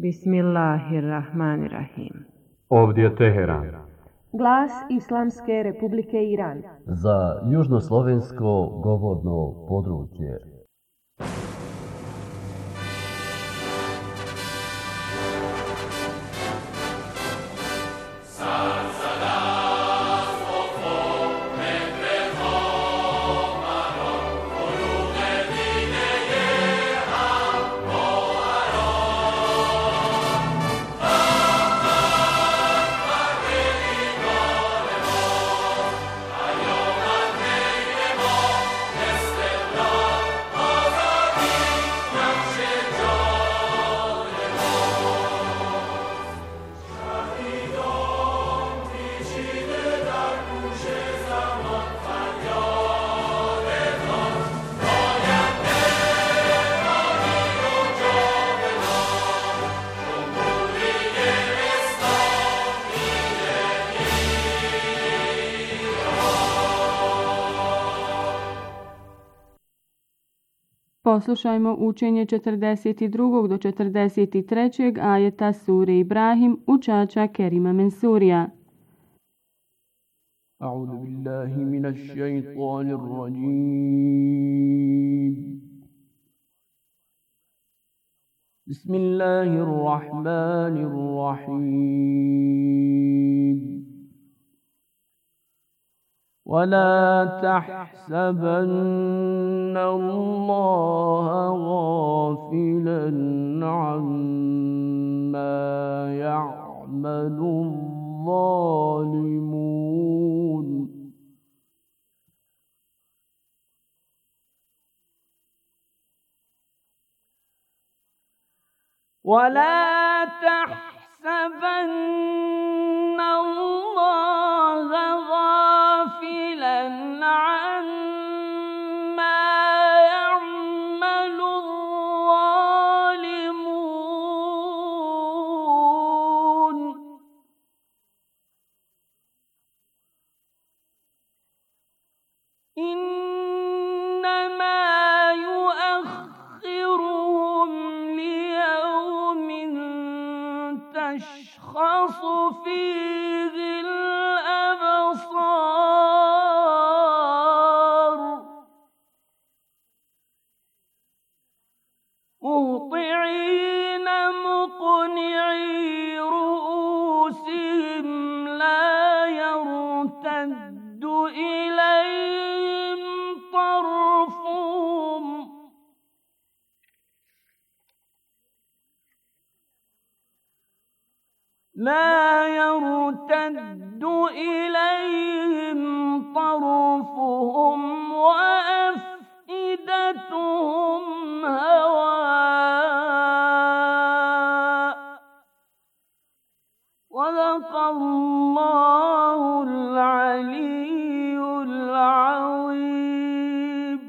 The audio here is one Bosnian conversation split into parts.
Bismillahirrahmanirrahim. Ovdje je Teheran. Glas Islamske Republike Iran. Za južnoslovensko govorno područje. Poslušajmo učenje 42. do 43. ajeta sure Ibrahim učača Kerima Mensurija. A'udhu billahi minash shaitanir rajim. Bismillahirrahmanirrahim. ولا تحسبن الله غافلا عما يعمل الظالمون ولا تحسبن الله غافلا عما يعمل الظالمون إنما يؤخرهم ليوم تشخص فيه الأبصار مهطعين مقنعي رؤوسهم لا يرتد إليهم طرفهم وأفئدتهم هواء صدق الله العلي العظيم.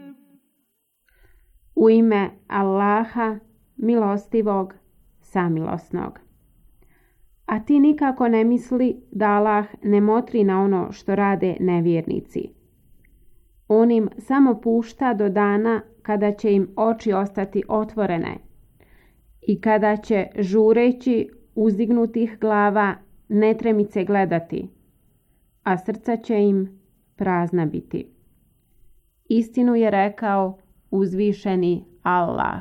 U ime Allaha, milostivog, samilosnog. A ti nikako ne misli da Allah ne motri na ono što rade nevjernici. On im samo pušta do dana kada će im oči ostati otvorene i kada će žureći uzdignutih glava netremice gledati, a srca će im prazna biti. Istinu je rekao uzvišeni Allah.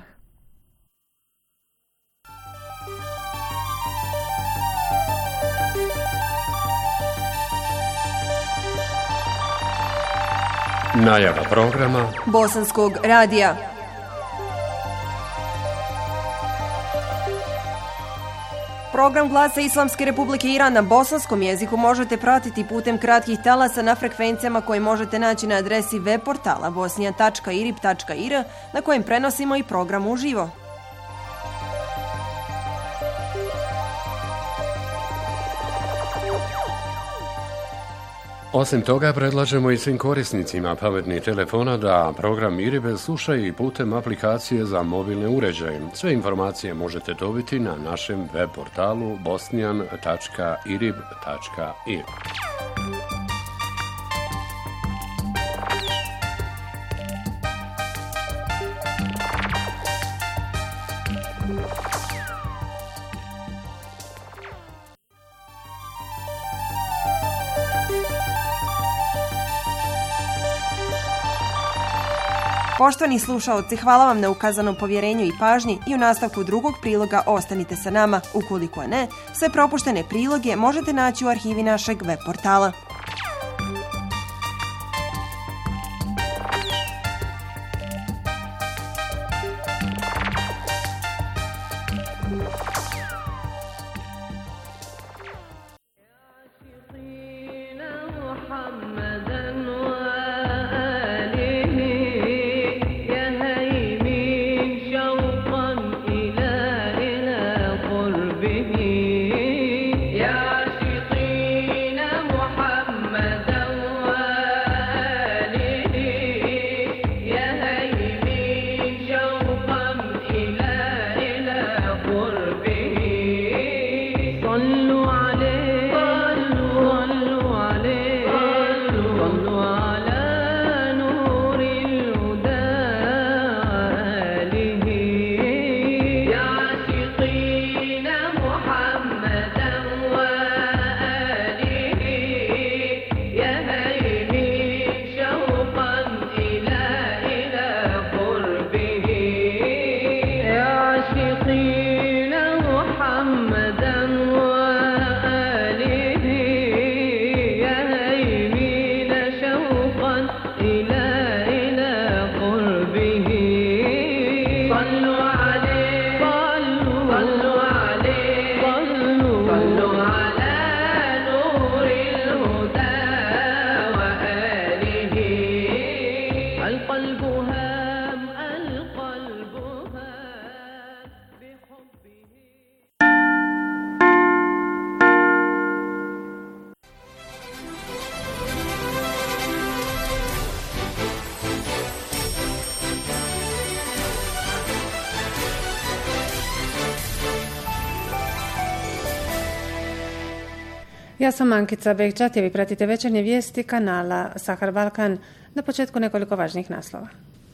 Najava programa Bosanskog radija. Program Glasa Islamske Republike Iran na bosanskom jeziku možete pratiti putem kratkih talasa na frekvencijama koje možete naći na adresi web portala bosnija.irib.ir na kojem prenosimo i program uživo. Osim toga, predlažemo i svim korisnicima pametnih telefona da program IRIB slušaju i putem aplikacije za mobilne uređaje. Sve informacije možete dobiti na našem web portalu bosnian.irib.ir. Poštovani slušaoci, hvala vam na ukazanom povjerenju i pažnji i u nastavku drugog priloga ostanite sa nama. Ukoliko ne, sve propuštene priloge možete naći u arhivi našeg web portala. Ja sam Ankica Bekčat i vi pratite večernje vijesti kanala Sahar Balkan. Na početku nekoliko važnih naslova.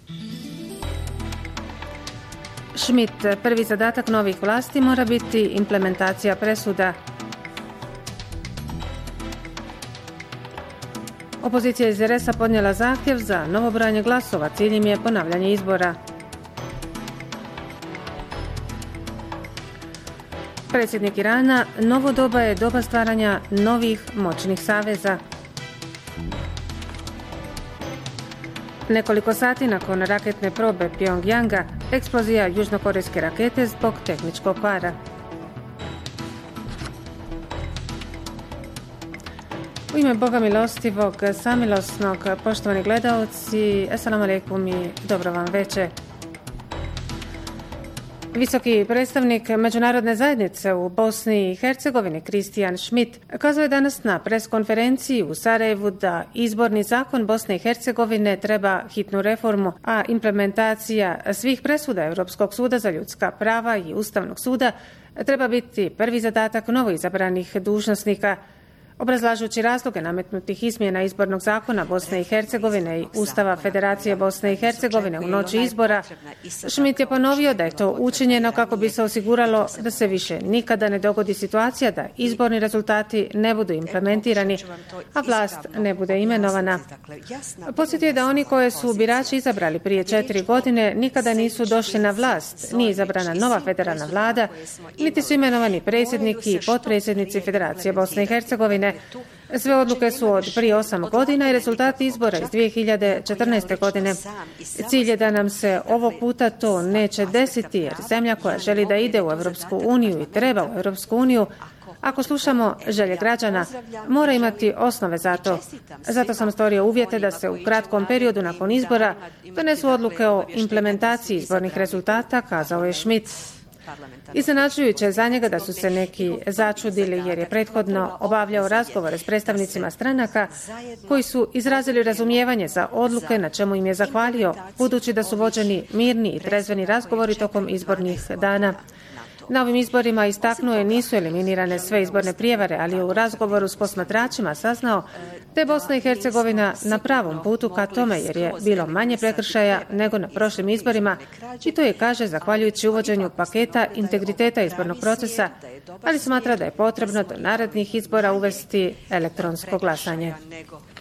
Schmidt, prvi zadatak novih vlasti mora biti implementacija presuda. Opozicija iz RS-a podnijela zahtjev za novo brojanje glasova, cilj im je ponavljanje izbora. Predsjednik Irana, novo doba je doba stvaranja novih moćnih saveza. Nekoliko sati nakon raketne probe Pjongjanga, eksplozija južnokorejske rakete zbog tehničkog kvara. U ime Boga milostivog, samilosnog, poštovani gledaoci, assalamu alaikum i dobro vam veče. Visoki predstavnik međunarodne zajednice u Bosni i Hercegovini Christian Schmidt kazao je danas na preskonferenciji u Sarajevu da izborni zakon Bosne i Hercegovine treba hitnu reformu, a implementacija svih presuda Europskog suda za ljudska prava i Ustavnog suda treba biti prvi zadatak novoizabranih dužnosnika. Obrazlažući razloge nametnutih izmjena izbornog zakona Bosne i Hercegovine i Ustava Federacije Bosne i Hercegovine u noći izbora, Schmidt je ponovio da je to učinjeno kako bi se osiguralo da se više nikada ne dogodi situacija da izborni rezultati ne budu implementirani, a vlast ne bude imenovana. Podsjetio je da oni koje su birači izabrali prije 4 godine nikada nisu došli na vlast, nije izabrana nova federalna vlada, niti su imenovani predsjednik i potpredsjednici Federacije Bosne i Hercegovine. Sve odluke su od prije 8 godina i rezultati izbora iz 2014. godine. Cilj je da nam se ovog puta to neće desiti, jer zemlja koja želi da ide u Europsku uniju i treba u Europsku uniju, ako slušamo želje građana, mora imati osnove za to. Zato sam stvorio uvjete da se u kratkom periodu nakon izbora donesu odluke o implementaciji izbornih rezultata, kazao je Schmidt. Iznenađujuće je za njega da su se neki začudili jer je prethodno obavljao razgovore s predstavnicima stranaka koji su izrazili razumijevanje za odluke na čemu im je zahvalio, budući da su vođeni mirni i trezveni razgovori tokom izbornih dana. Na ovim izborima istaknuo je nisu eliminirane sve izborne prijevare, ali je u razgovoru s posmatračima saznao da je Bosna i Hercegovina na pravom putu ka tome jer je bilo manje prekršaja nego na prošlim izborima i to je, kaže, zahvaljujući uvođenju paketa integriteta izbornog procesa, ali smatra da je potrebno do narednih izbora uvesti elektronsko glasanje.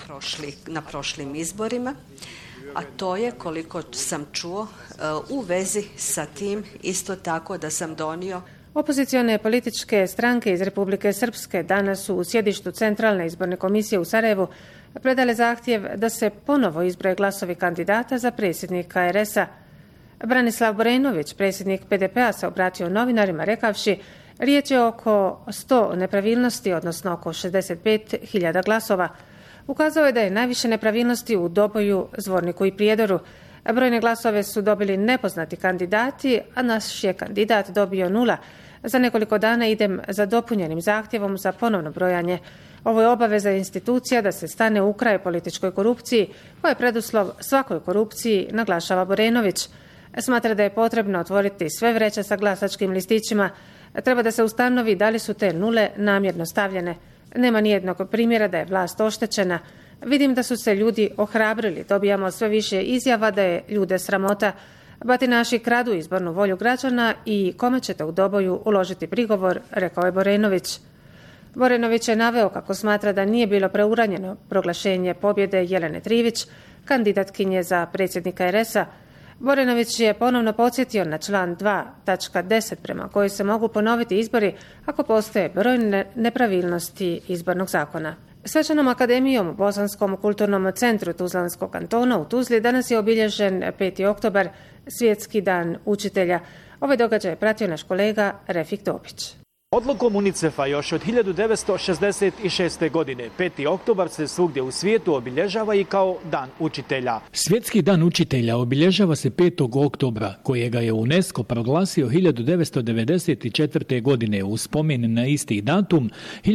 na prošlim izborima, a to je, koliko sam čuo, u vezi sa tim isto tako da sam donio. Opozicione političke stranke iz Republike Srpske danas su u sjedištu Centralne izborne komisije u Sarajevu predale zahtjev da se ponovo izbroje glasovi kandidata za predsjednika RS-a. Branislav Borenović, predsjednik PDP-a, se obratio novinarima rekavši: riječ je oko 100 nepravilnosti, odnosno oko 65.000 glasova. Ukazao je da je najviše nepravilnosti u Doboju, Zvorniku i Prijedoru. Brojne glasove su dobili nepoznati kandidati, a naš je kandidat dobio 0. Za nekoliko dana idem za dopunjenim zahtjevom za ponovno brojanje. Ovo je obaveza institucija da se stane u kraj političkoj korupciji, koja je preduslov svakoj korupciji, naglašava Borenović. Smatra da je potrebno otvoriti sve vreće sa glasačkim listićima. Treba da se ustanovi da li su te nule namjerno stavljene. Nema nijednog primjera da je vlast oštećena. Vidim da su se ljudi ohrabrili. Dobijamo sve više izjava da je ljude sramota. Batinaši kradu izbornu volju građana i kome ćete u Doboju uložiti prigovor, rekao je Borenović. Borenović je naveo kako smatra da nije bilo preuranjeno proglašenje pobjede Jelene Trivić, kandidatkinje za predsjednika RS-a. Borenović je ponovno podsjetio na član 2.10 prema kojoj se mogu ponoviti izbori ako postoje brojne nepravilnosti izbornog zakona. Svečanom akademijom u Bosanskom kulturnom centru Tuzlanskog kantona u Tuzli danas je obilježen 5. oktobar, Svjetski dan učitelja. Ovaj događaj je pratio naš kolega Refik Topić. Odlukom UNICEF-a još od 1966. godine 5. oktobar se svugdje u svijetu obilježava i kao Dan učitelja. Svjetski dan učitelja obilježava se 5. oktobra, kojega je UNESCO proglasio 1994. godine u spomen na isti datum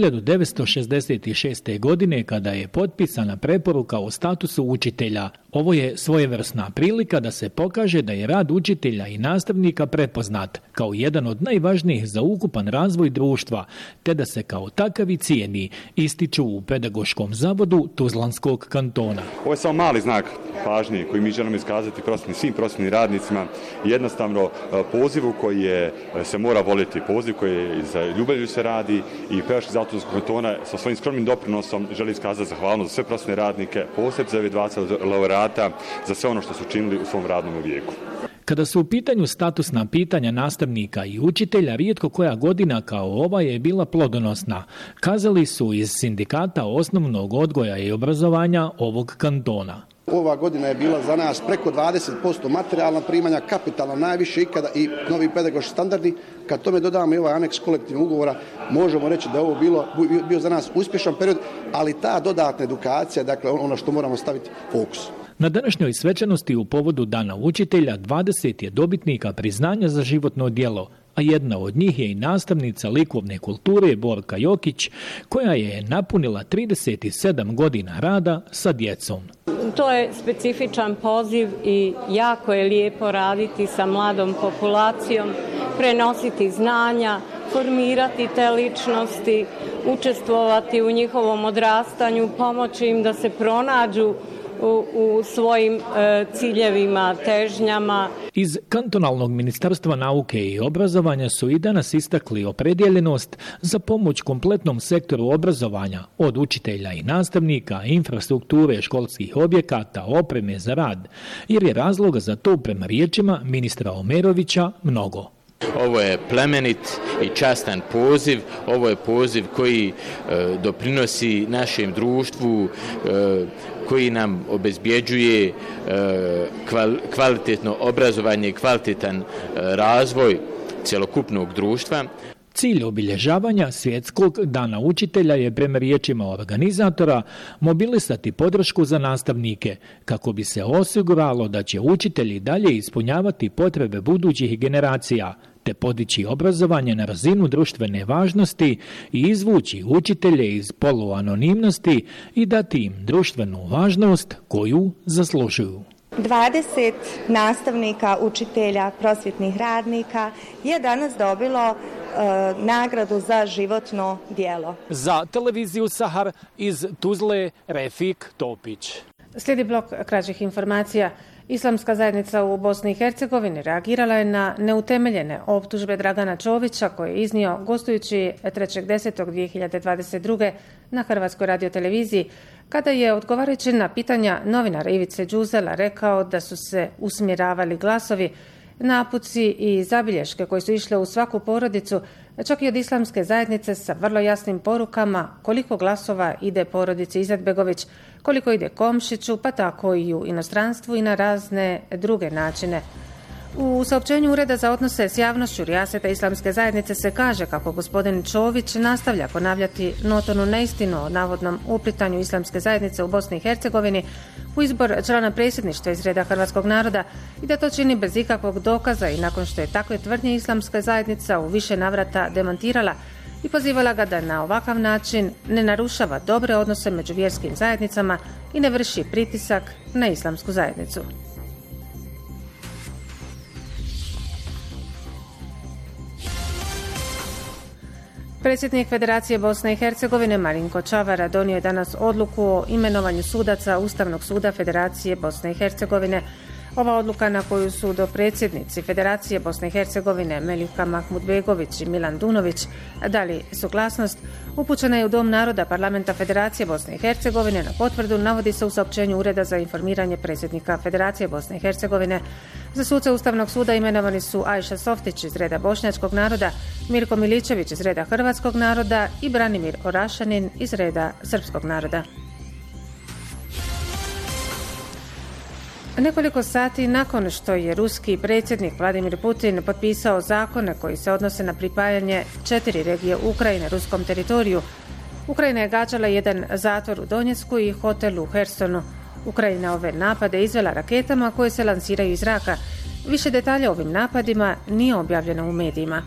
1966. godine kada je potpisana preporuka o statusu učitelja. Ovo je svojevrsna prilika da se pokaže da je rad učitelja i nastavnika prepoznat kao jedan od najvažnijih za ukupan razvoj društva, te da se kao takav i cijeni, ističu u Pedagoškom zavodu Tuzlanskog kantona. Ovo je samo mali znak pažnje koji mi želimo iskazati svim prosvjetnim radnicima, jednostavno pozivu koji se mora voljeti, poziv koji je za ljubavlju se radi, i Pedagoški zavod Tuzlanskog kantona sa svojim skromnim doprinosom želi iskazati zahvalnost za sve prosvjetne radnike, posebno za ove 20 laureata, za sve ono što su činili u svom radnom vijeku. Kada su u pitanju statusna pitanja nastavnika i učitelja, rijetko koja godina kao ova je bila plodonosna, kazali su iz Sindikata osnovnog odgoja i obrazovanja ovog kantona. Ova godina je bila za nas preko 20% materijalna primanja, kapitalno najviše ikada i novi pedagoški standardi. Kad tome dodamo i ovaj aneks kolektivnog ugovora, možemo reći da je ovo bio za nas uspješan period, ali ta dodatna edukacija, dakle ono što moramo staviti fokus. Na današnjoj svečanosti u povodu Dana učitelja 20 je dobitnika priznanja za životno djelo, a jedna od njih je i nastavnica likovne kulture Borka Jokić, koja je napunila 37 godina rada sa djecom. To je specifičan poziv i jako je lijepo raditi sa mladom populacijom, prenositi znanja, formirati te ličnosti, učestvovati u njihovom odrastanju, pomoći im da se pronađu u svojim ciljevima, težnjama. Iz Kantonalnog ministarstva nauke i obrazovanja su i danas istakli opredjeljenost za pomoć kompletnom sektoru obrazovanja, od učitelja i nastavnika, infrastrukture školskih objekata, opreme za rad, jer je razloga za to prema riječima ministra Omerovića mnogo. Ovo je plemenit i častan poziv, ovo je poziv koji doprinosi našem društvu, koji nam obezbjeđuje kvalitetno obrazovanje i kvalitetan razvoj cjelokupnog društva. Cilj obilježavanja Svjetskog dana učitelja je prema riječima organizatora mobilisati podršku za nastavnike kako bi se osiguralo da će učitelji dalje ispunjavati potrebe budućih generacija, te podići obrazovanje na razinu društvene važnosti i izvući učitelje iz poluanonimnosti i dati im društvenu važnost koju zaslužuju. 20 nastavnika, učitelja, prosvjetnih radnika je danas dobilo nagradu za životno djelo. Za televiziju Sahar iz Tuzle Refik Topić. Slijedi blok kraćih informacija. Islamska zajednica u Bosni i Hercegovini reagirala je na neutemeljene optužbe Dragana Čovića koje je iznio gostujući 3.10.2022. na Hrvatskoj radioteleviziji, kada je odgovarajući na pitanja novinara Ivice Đuzela rekao da su se usmjeravali glasovi, napuci i zabilješke koje su išle u svaku porodicu, čak i od islamske zajednice sa vrlo jasnim porukama koliko glasova ide porodici Izetbegović, koliko ide Komšiću, pa tako i u inostranstvu i na razne druge načine. U saopćenju Ureda za odnose s javnošću Rijaseta islamske zajednice se kaže kako gospodin Čović nastavlja ponavljati notornu neistinu o navodnom uplitanju islamske zajednice u Bosni i Hercegovini u izbor člana predsjedništva iz reda hrvatskog naroda i da to čini bez ikakvog dokaza i nakon što je takve tvrdnje islamska zajednica u više navrata demantirala i pozivala ga da na ovakav način ne narušava dobre odnose među vjerskim zajednicama i ne vrši pritisak na islamsku zajednicu. Predsjednik Federacije Bosne i Hercegovine Marinko Čavara donio je danas odluku o imenovanju sudaca Ustavnog suda Federacije Bosne i Hercegovine. Ova odluka na koju su dopredsjednici Federacije Bosne i Hercegovine Melika Mahmudbegović i Milan Dunović dali suglasnost, upućena je u Dom naroda Parlamenta Federacije Bosne i Hercegovine na potvrdu, navodi se u saopćenju Ureda za informiranje predsjednika Federacije Bosne i Hercegovine. Za suce Ustavnog suda imenovani su Ajša Softić iz reda bošnjačkog naroda, Mirko Miličević iz reda hrvatskog naroda i Branimir Orašanin iz reda srpskog naroda. Nekoliko sati nakon što je ruski predsjednik Vladimir Putin potpisao zakone koji se odnose na pripajanje 4 regije Ukrajine ruskom teritoriju, Ukrajina je gađala jedan zatvor u Donjecku i hotel u Hersonu. Ukrajina ove napade izvela raketama koje se lansiraju iz zraka. Više detalja o ovim napadima nije objavljeno u medijima.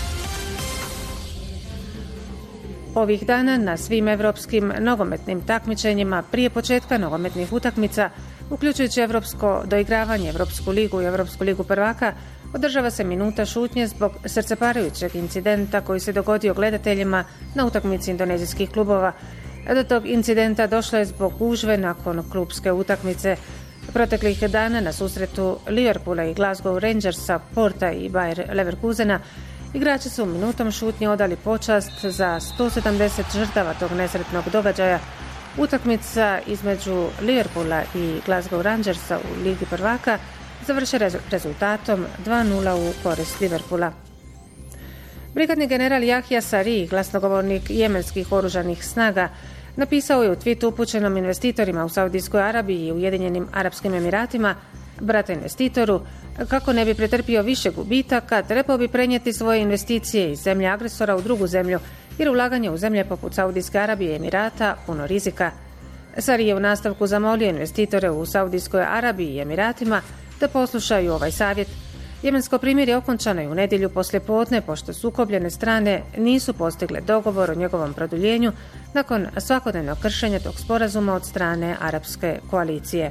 Ovih dana na svim evropskim nogometnim takmičenjima prije početka nogometnih utakmica, uključujući evropsko doigravanje, Evropsku ligu i Evropsku ligu prvaka, održava se minuta šutnje zbog srceparajućeg incidenta koji se dogodio gledateljima na utakmici indonezijskih klubova. Do tog incidenta došlo je zbog gužve nakon klubske utakmice. Proteklih dana na susretu Liverpoola i Glasgow Rangersa, Porta i Bayer Leverkusena, igrači su minutom šutnje odali počast za 170 žrtava tog nesretnog događaja. Utakmica između Liverpoola i Glasgow Rangersa u Ligi prvaka završe rezultatom 2:0 u korist Liverpoola. Brigadni general Jahja Sari, glasnogovornik jemenskih oružanih snaga, napisao je u tweetu upućenom investitorima u Saudijskoj Arabiji i Ujedinjenim Arapskim Emiratima, brata investitoru, kako ne bi pretrpio više gubitaka, trebao bi prenijeti svoje investicije iz zemlje agresora u drugu zemlju, jer ulaganje u zemlje poput Saudijske Arabije i Emirata puno rizika. Sari je u nastavku zamolio investitore u Saudijskoj Arabiji i Emiratima da poslušaju ovaj savjet. Jemensko primirje okončano je u nedjelju poslijepodne, pošto sukobljene strane nisu postigle dogovor o njegovom produljenju nakon svakodnevnog kršenja tog sporazuma od strane arapske koalicije.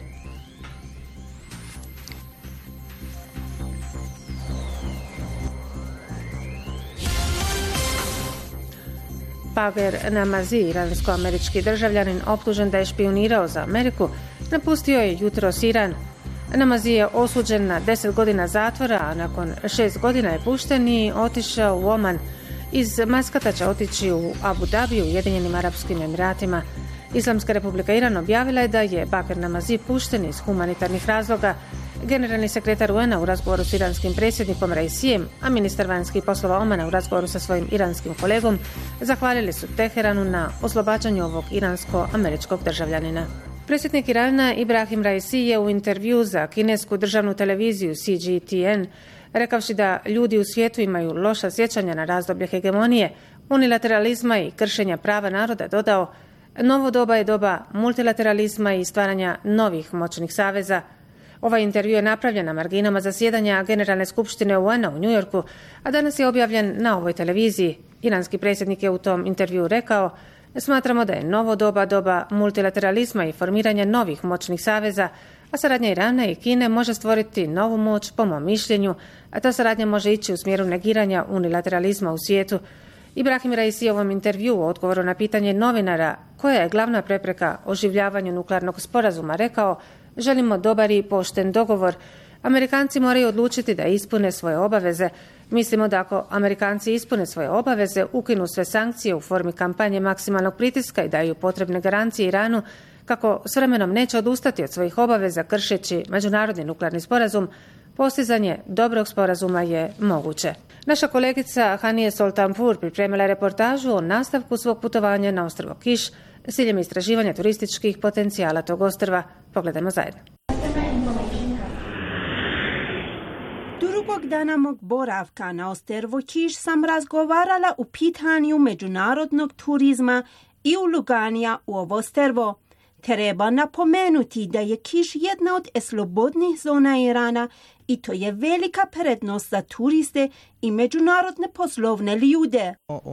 Bager Namazi, iransko-američki državljanin optužen da je špijunirao za Ameriku, napustio je jutros Iran. Namazi je osuđen na 10 godina zatvora, a nakon 6 godina je pušten i otišao u Oman. Iz Maskata će otići u Abu Dhabi u Ujedinjenim Arapskim Emiratima. Islamska republika Iran objavila je da je Bager Namazi pušten iz humanitarnih razloga. Generalni sekretar UN-a u razgovoru s iranskim predsjednikom Raisijem, a ministar vanjskih poslova Omana u razgovoru sa svojim iranskim kolegom, zahvalili su Teheranu na oslobađanju ovog iransko-američkog državljanina. Predsjednik Irana Ibrahim Raisi je u intervju za kinesku državnu televiziju CGTN rekavši da ljudi u svijetu imaju loša sjećanja na razdoblje hegemonije, unilateralizma i kršenja prava naroda, dodao: novo doba je doba multilateralizma i stvaranja novih moćnih saveza. Ovaj intervju je napravljen na marginama zasjedanja Generalne skupštine UN-a u New Yorku, a danas je objavljen na ovoj televiziji. Iranski predsjednik je u tom intervju rekao: smatramo da je novo doba multilateralizma i formiranja novih moćnih saveza, a saradnja Irana i Kine može stvoriti novu moć po mom mišljenju, a ta saradnja može ići u smjeru negiranja unilateralizma u svijetu. Ibrahim Raisi ovom intervju u odgovoru na pitanje novinara koja je glavna prepreka oživljavanju nuklearnog sporazuma rekao: želimo dobar i pošten dogovor. Amerikanci moraju odlučiti da ispune svoje obaveze. Mislimo da ako Amerikanci ispune svoje obaveze, ukinu sve sankcije u formi kampanje maksimalnog pritiska i daju potrebne garancije Iranu kako s vremenom neće odustati od svojih obaveza kršeći međunarodni nuklearni sporazum, postizanje dobrog sporazuma je moguće. Naša kolegica Hanije Soltanpour pripremila je reportažu o nastavku svog putovanja na ostrvo Kiš s ciljem istraživanja turističkih potencijala tog ostrva. Pogledajmo zajedno. Drugog dana mog boravka na ostrvo Kiš sam razgovarala u pitanju međunarodnog turizma i ulaganja u ovo ostrvo. Treba napomenuti da je Kiš jedna od slobodnih zona Irana i to je velika prednost za turiste i međunarodne poslovne ljude.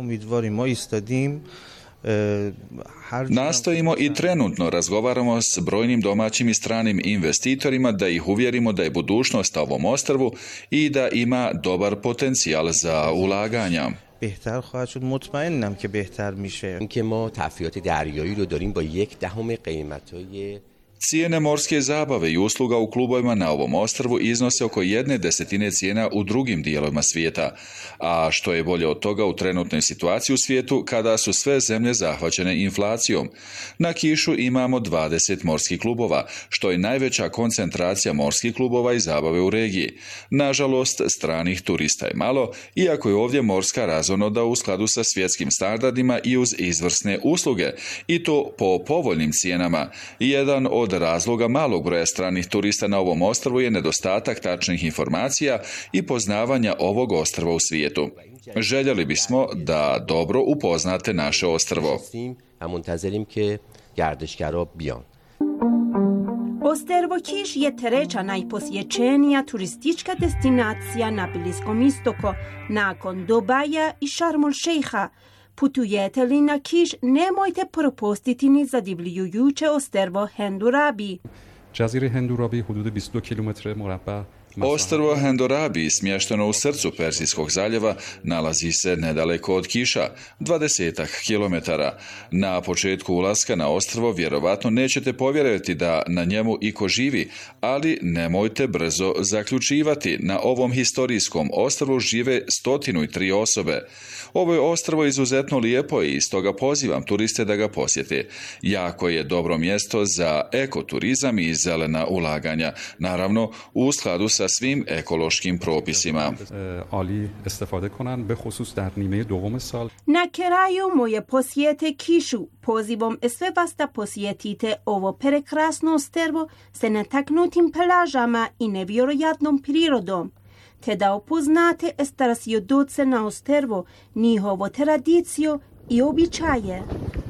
Nastojimo i trenutno razgovaramo s brojnim domaćim i stranim investitorima da ih uvjerimo da je budućnost na ovom ostrvu i da ima dobar potencijal za ulaganja. بهتر خواهد شد. مطمئنم که بهتر میشه. اینکه ما تفریحات دریایی رو داریم با 1/10 قیمتای Cijene morske zabave i usluga u klubovima na ovom ostrvu iznose oko 1/10 cijena u drugim dijelovima svijeta, a što je bolje od toga u trenutnoj situaciji u svijetu kada su sve zemlje zahvaćene inflacijom. Na Kišu imamo 20 morskih klubova, što je najveća koncentracija morskih klubova i zabave u regiji. Nažalost, stranih turista je malo, iako je ovdje morska razonoda u skladu sa svjetskim standardima i uz izvrsne usluge, i to po povoljnim cijenama. Jedan od razloga malog broja stranih turista na ovom ostrvu je nedostatak tačnih informacija i poznavanja ovog ostrva u svijetu. Željeli bismo da dobro upoznate naše ostrvo. Ostrvo Kiš je treća najposjećenija turistička destinacija na Bliskom istoku, nakon Dubaja i Sharm el-Sheikha. Putujete li na Kiš, nemojte propustiti ni zadivljujuće ostrvo Hendurabi. Jazire Hendurabi hudud 22 km مربع. Ostrvo Hendurabi, smješteno u srcu Persijskog zaljeva, nalazi se nedaleko od Kiša, 20 kilometara. Na početku ulaska na ostrvo vjerovatno nećete povjerovati da na njemu iko živi, ali nemojte brzo zaključivati. Na ovom historijskom ostrvu žive 103 osobe. Ovo je ostrvo izuzetno lijepo i stoga pozivam turiste da ga posjete. Jako je dobro mjesto za ekoturizam i zelena ulaganja, naravno u skladu sa svim ekološkim propisima. Na kraju moje posjete Kišu pozivom sve vas da posjetite ovo prekrasno ostrvo sa netaknutim plažama i nevjerojatnom prirodom, te da upoznate starosvjedoce na ostrvo, njihovu tradiciju i običaje.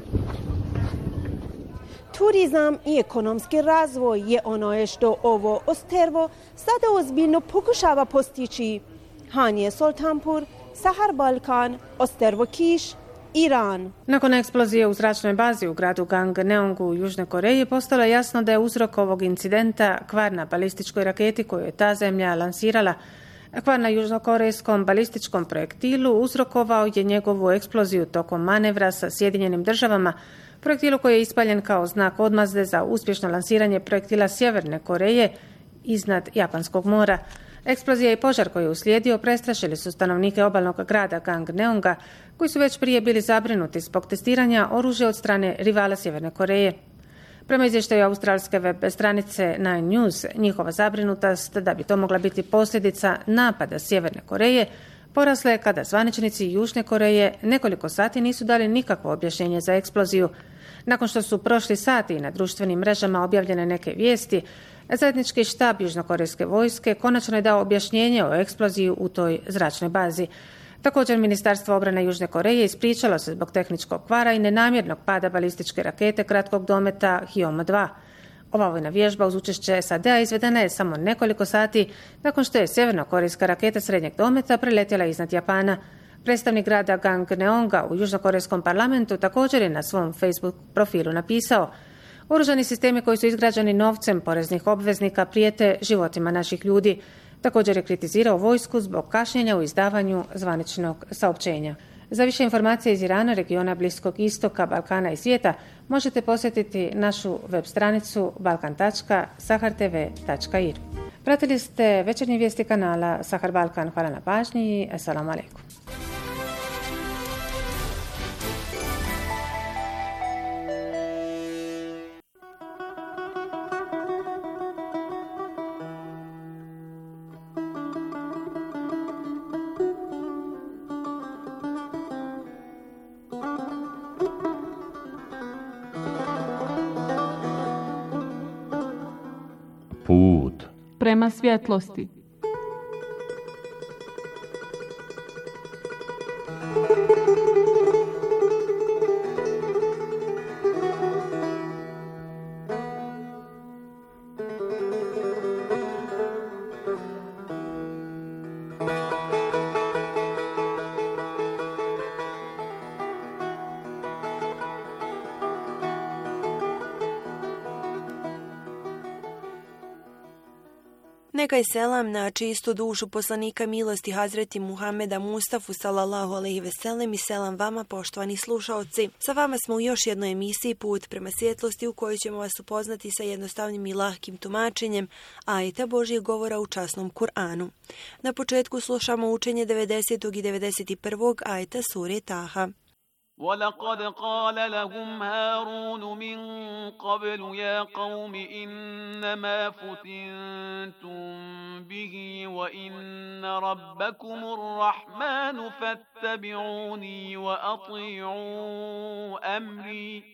Turizam i ekonomski razvoj je ono što ovo ostrvo sada ozbiljno pokušava postići. Hanije Soltanpour, Sahar Balkan, ostrvo Kiš, Iran. Nakon eksplozije u zračnoj bazi u gradu Gangneung u Južnoj Koreji postalo je jasno da je uzrok ovog incidenta kvar na balističkoj raketi koju je ta zemlja lansirala. Kvar na južnokorejskom balističkom projektilu uzrokovao je njegovu eksploziju tokom manevra sa Sjedinjenim državama, projektilu koji je ispaljen kao znak odmazde za uspješno lansiranje projektila Sjeverne Koreje iznad Japanskog mora. Eksplozija i požar koji je uslijedio prestrašili su stanovnike obalnog grada Gangneunga, koji su već prije bili zabrinuti zbog testiranja oružja od strane rivala Sjeverne Koreje. Prema izvještaju australske web stranice Nine News, njihova zabrinutost da bi to mogla biti posljedica napada Sjeverne Koreje porasla je kada zvaničnici Južne Koreje nekoliko sati nisu dali nikakvo objašnjenje za eksploziju. Nakon što su prošli sati na društvenim mrežama objavljene neke vijesti, zajednički štab južnokorejske vojske konačno je dao objašnjenje o eksploziji u toj zračnoj bazi. Također, Ministarstvo obrane Južne Koreje ispričalo se zbog tehničkog kvara i nenamjernog pada balističke rakete kratkog dometa Hyom-2. Ova vojna vježba uz učešće SAD-a izvedena je samo nekoliko sati nakon što je sjevernokorejska raketa srednjeg dometa preletjela iznad Japana. Predstavnik grada Gangneunga u južnokorejskom parlamentu također je na svom Facebook profilu napisao: oružani sistemi koji su izgrađeni novcem poreznih obveznika prijete životima naših ljudi. Također je kritizirao vojsku zbog kašnjenja u izdavanju zvaničnog saopćenja. Za više informacije iz Irana, regiona Bliskog istoka, Balkana i svijeta možete posjetiti našu web stranicu balkan.sahartv.ir. Pratili ste večernje vijesti kanala Sahar Balkan. Hvala na pažnji i assalamu alaikum. Put prema svjetlosti. Neka je selam na čistu dušu poslanika milosti Hazreti Muhameda Mustafu sallallahu alejhi ve sellem i selam vama poštovani slušaoci. Sa vama smo u još jednoj emisiji Put prema svjetlosti u kojoj ćemo vas upoznati sa jednostavnim i lahkim tumačenjem ajeta Božjeg govora u časnom Kur'anu. Na početku slušamo učenje 90. i 91. ajeta sure Taha. وَلَقَدْ قَالَ لَهُمْ هَارُونُ مِنْ قَبْلُ يَا قَوْمِ إِنَّمَا فُتِنْتُمْ بِهِ وَإِنَّ رَبَّكُمُ الرَّحْمَنُ فَاتَّبِعُونِي وَأَطِيعُوا أَمْرِي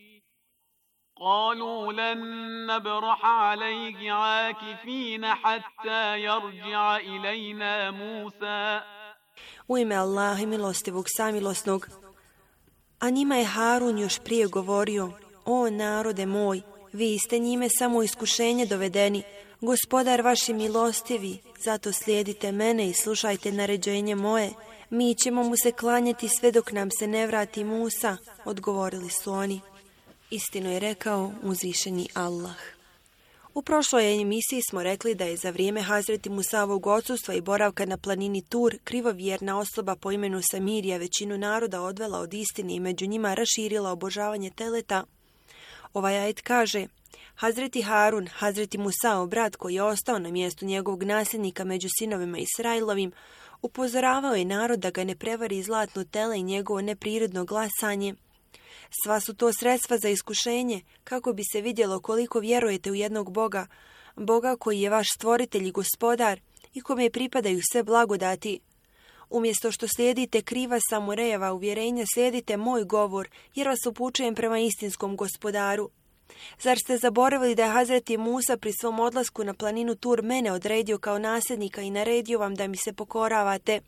قالوا لن نبرح عليه عاكفين حتى يرجع إلينا موسى. U ime Allaha milostivog samilosnog. A njima je Harun još prije govorio: O narode moj, vi ste njime samo iskušenje dovedeni. Gospodar vaš je milostivi, zato slijedite mene i slušajte naređenje moje. Mi ćemo mu se klanjati sve dok nam se ne vrati Musa, odgovorili su oni. Istinu je rekao uzvišeni Allah. U prošloj emisiji smo rekli da je za vrijeme Hazreti Musavog odsustva i boravka na planini Tur krivovjerna osoba po imenu Samirija većinu naroda odvela od istine i među njima raširila obožavanje teleta. Ovaj ajet kaže: Hazreti Harun, Hazreti Musao, brat koji je ostao na mjestu njegovog nasljednika među sinovima Israilovim, upozoravao je narod da ga ne prevari zlatno tele i njegovo neprirodno glasanje. Sva su to sredstva za iskušenje, kako bi se vidjelo koliko vjerujete u jednog Boga, Boga koji je vaš stvoritelj i gospodar i kome pripadaju sve blagodati. Umjesto što slijedite kriva samurejeva uvjerenja, slijedite moj govor, jer vas upućujem prema istinskom gospodaru. Zar ste zaboravili da je Hazreti Musa pri svom odlasku na planinu Tur mene odredio kao nasljednika i naredio vam da mi se pokoravate?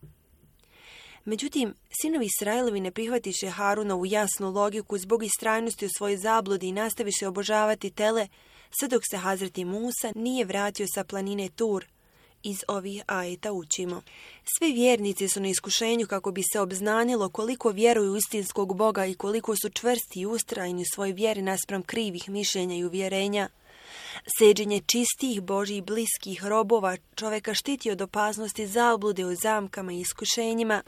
Međutim, sinovi Israilovi ne prihvatiše Harunovu jasnu logiku zbog istrajnosti u svojoj zabludi i nastaviše obožavati tele, sve dok se Hazreti Musa nije vratio sa planine Tur. Iz ovih ajeta učimo: svi vjernici su na iskušenju kako bi se obznanilo koliko vjeruju u istinskog Boga i koliko su čvrsti i ustrajni u svojoj vjeri naspram krivih mišljenja i uvjerenja. Slijeđenje čistih Božjih bliskih robova čovjeka štiti od opasnosti zablude u zamkama i iskušenjima.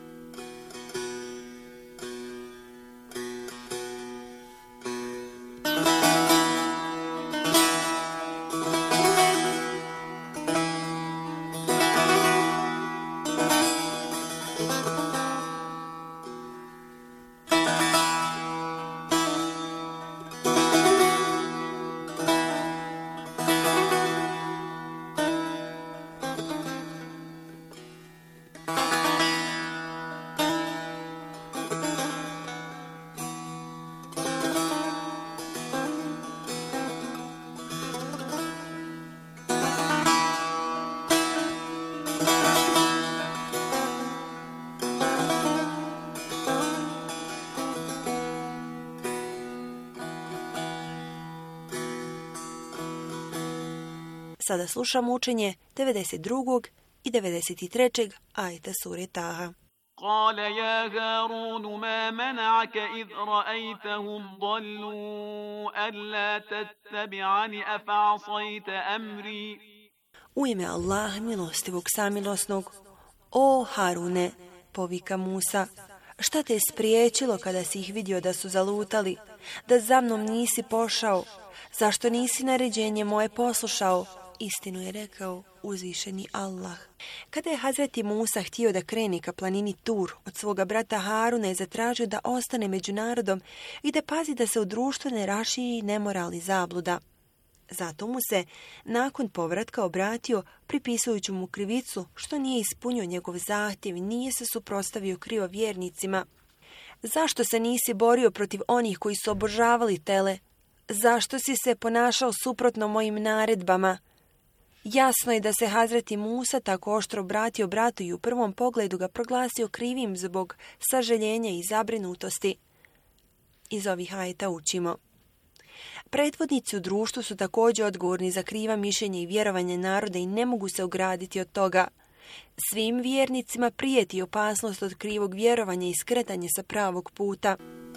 Sada slušamo učenje 92. i 93. ajeta sure Taha. قال يا هارون ما منعك إذ رأيتهم ضلوا ألا تتبعني أفعصيت أمري. U ime Allaha milostivog samilosnog. O Harune, povika Musa, Šta te je spriječilo kada si ih vidio da su zalutali? Da za mnom nisi pošao? Zašto nisi naređenje moje poslušao? Istinu je rekao uzvišeni Allah. Kada je Hazreti Musa htio da kreni ka planini Tur, od svoga brata Haruna je zatražio da ostane među narodom i da pazi da se u društvu ne raširi nemoral i zabluda. Zato mu se nakon povratka obratio pripisujući mu krivicu što nije ispunio njegov zahtjev i nije se suprotstavio krivo vjernicima. Zašto se nisi borio protiv onih koji su obožavali tele? Zašto si se ponašao suprotno mojim naredbama? Jasno je da se Hazreti Musa tako oštro obratio bratu i u prvom pogledu ga proglasio krivim zbog sažaljenja i zabrinutosti. Iz ovih ajeta učimo. Predvodnici u društvu su također odgovorni za kriva mišljenja i vjerovanje naroda i ne mogu se ograditi od toga. Svim vjernicima prijeti opasnost od krivog vjerovanja i skretanje sa pravog puta.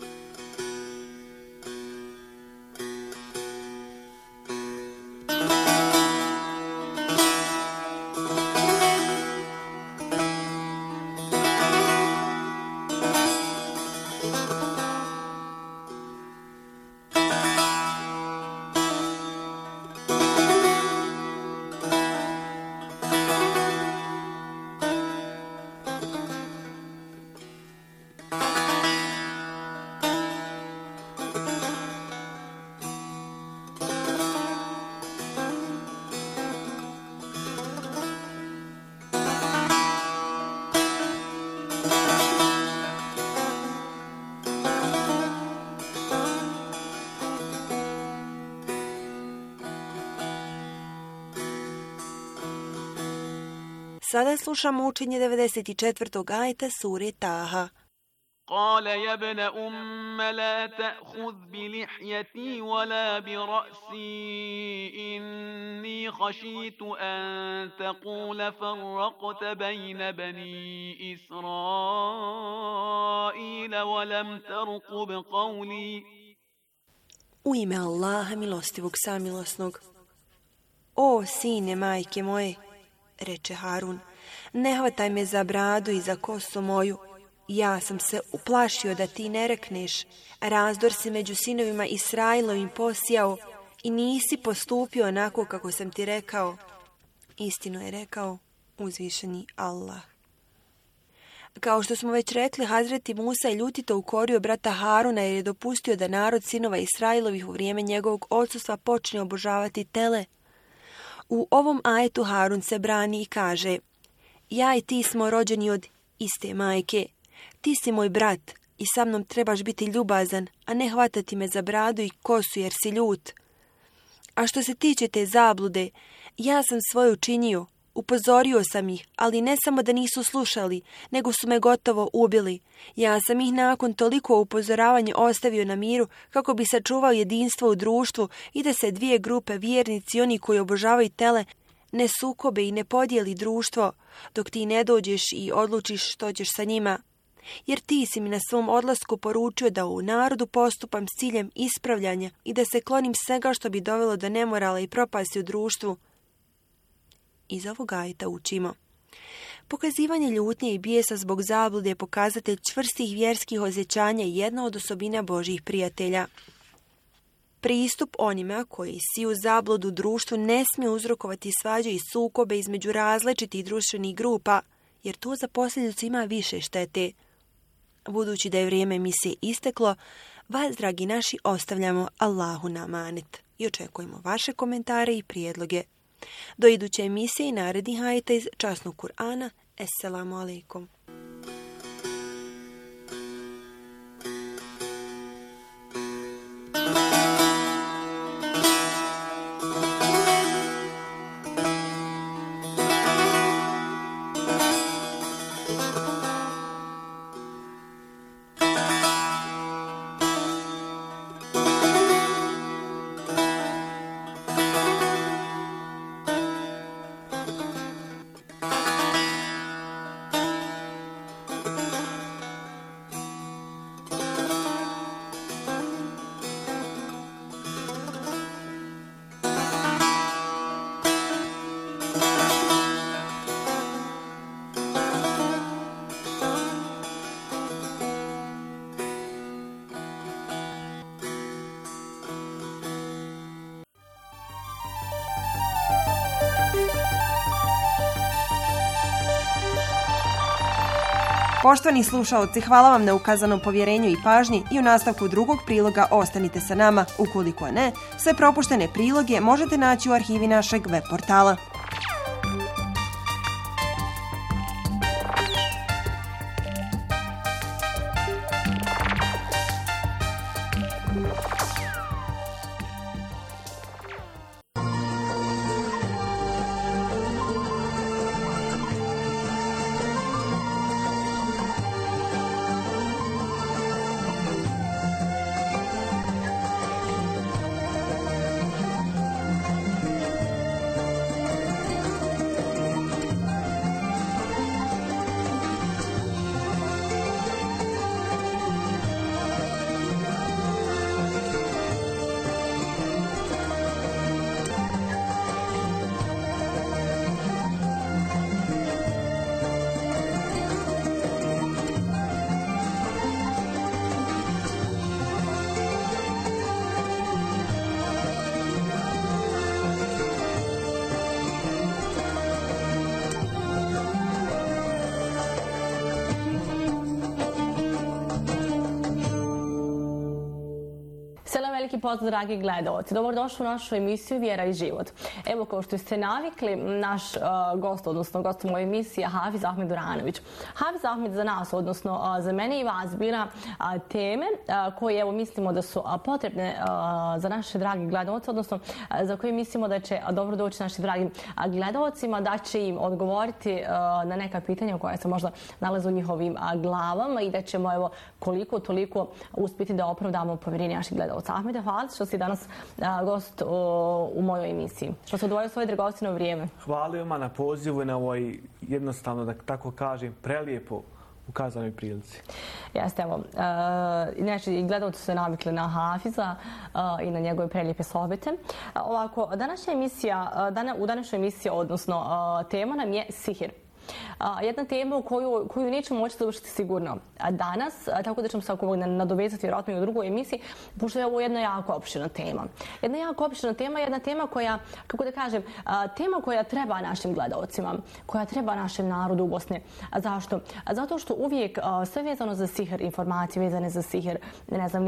Sada slušamo učenje 94. ajeta sure Taha. قال يا ابن أم لا تأخذ بلحيتي ولا برأسي إني خشيت أن تقول فرقت بين بني إسرائيل ولم ترقب قولي. U ime Allaha milostivog samilosnog. O sine majke moje, reče Harun, ne hvataj me za bradu i za kosu moju. Ja sam se uplašio da ti ne rekneš, razdor si među sinovima Israilovim posijao i nisi postupio onako kako sam ti rekao. Istinu je rekao uzvišeni Allah. Kao što smo već rekli, Hazreti Musa je ljutito ukorio brata Haruna jer je dopustio da narod sinova Israilovih u vrijeme njegovog odsustva počne obožavati tele. U ovom ajetu Harun se brani i kaže: ja i ti smo rođeni od iste majke. Ti si moj brat i sa mnom trebaš biti ljubazan, a ne hvatati me za bradu i kosu jer si ljut. A što se tiče te zablude, ja sam svoje učinio, upozorio sam ih, ali ne samo da nisu slušali, nego su me gotovo ubili. Ja sam ih nakon toliko upozoravanja ostavio na miru kako bi sačuvao jedinstvo u društvu i da se dvije grupe, vjernici i oni koji obožavaju tele, ne sukobe i ne podijeli društvo, dok ti ne dođeš i odlučiš što ćeš sa njima. Jer ti si mi na svom odlasku poručio da u narodu postupam s ciljem ispravljanja i da se klonim svega što bi dovelo do nemorala i propasti u društvu. Iz ovog ajeta učimo. Pokazivanje ljutnje i bijesa zbog zablude je pokazatelj čvrstih vjerskih osjećanja i jedna od osobina Božjih prijatelja. Pristup onima koji siju zabludu u društvu ne smije uzrokovati svađe i sukobe između različitih društvenih grupa, jer to za posljedicu ima više štete. Budući da je vrijeme emisije isteklo, vas, dragi naši, ostavljamo Allahu na amanet i očekujemo vaše komentare i prijedloge. Do iduće emisije i narednih ajeta iz časnog Kur'ana. Esselamu alaikum. Poštovani slušaoci, hvala vam na ukazanom povjerenju i pažnji i u nastavku drugog priloga ostanite sa nama. Ukoliko ne, sve propuštene priloge možete naći u arhivi našeg web portala. Veliki pozdrav, dragi gledalci. Dobrodošli u našu emisiju Vjera i život. Evo, kao što ste navikli, naš gost, odnosno gost moje emisije, Hafiz Ahmed Duranović. Hafiz Ahmed za nas, odnosno za mene i vas, bira teme koje, evo, mislimo da su potrebne za naše dragi gledalci, odnosno za koje mislimo da će dobro doći našim dragim gledalcima, da će im odgovoriti na neka pitanja koja se možda nalaze u njihovim glavama i da ćemo, evo, koliko toliko uspjeti da opravdamo povjerenje naših gledalca. Ahmede, hvala što si danas gost u mojoj emisiji. Što se odvojio svoje dragocjeno vrijeme. Hvala vam na pozivu i na ovoj, jednostavno da tako kažem, prelijepo ukazanoj prilici. Jeste, evo. Inače, gledalci su se navikli na Hafiza i na njegove prelijepe sohbete. Ovako, u današnjoj emisiji, odnosno tema nam je sihir. Jedna tema koju nećemo moći završiti sigurno danas, tako da ćemo se nadovezati vjerojatno i u drugoj emisiji, pošto je ovo jedna jako opširna tema. Jedna jako opširna tema, jedna tema koja, kako da kažem, tema koja treba našim gledalcima, koja treba našem narodu u Bosni. Zašto? Zato što uvijek sve vezano za sihir, informacije vezane za sihir, ne znam